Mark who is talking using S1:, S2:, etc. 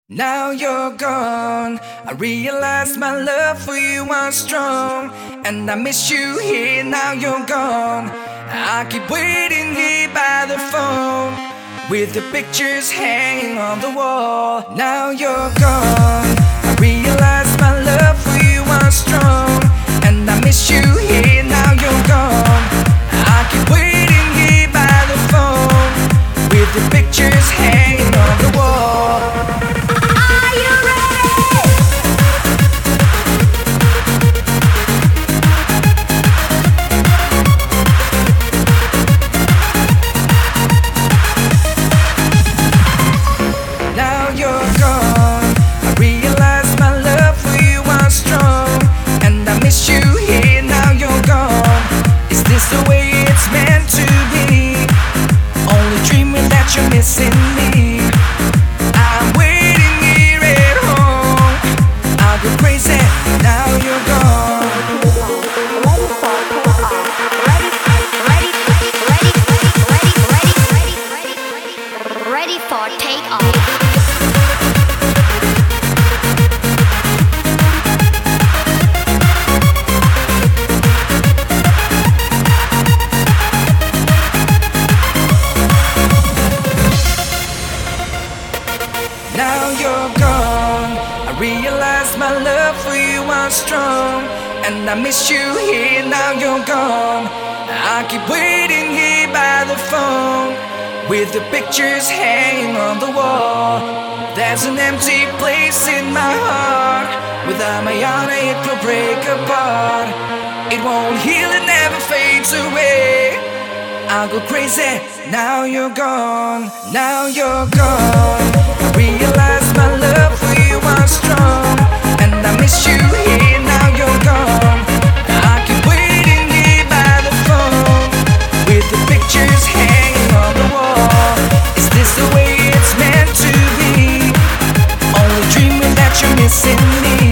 S1: Now you're gone. I realize my love for you was strong, and I miss you here. Now you're gone. I keep waiting here by the phone with the pictures hanging on the wall. Now you're gone. I realize my love for you was strong, and I miss you here. Now you're gone. I keep waiting here by the phone with the pictures hanging on the wall. You're missing me. I'm waiting here at home. I'll go crazy. Now you're gone.
S2: Ready for takeoff.
S1: Now you're gone. I realize my love for you was strong, and I miss you here. Now you're gone. I keep waiting here by the phone with the pictures hanging on the wall. There's an empty place in my heart. Without my honor it will break apart. It won't heal, it never fades away. I'll go crazy. Now you're gone. Now you're gone. I realize my love for you was strong, and I miss you here. Now you're gone. I keep waiting here by the phone with the pictures hanging on the wall. Is this the way it's meant to be? Only dreaming that you're missing me.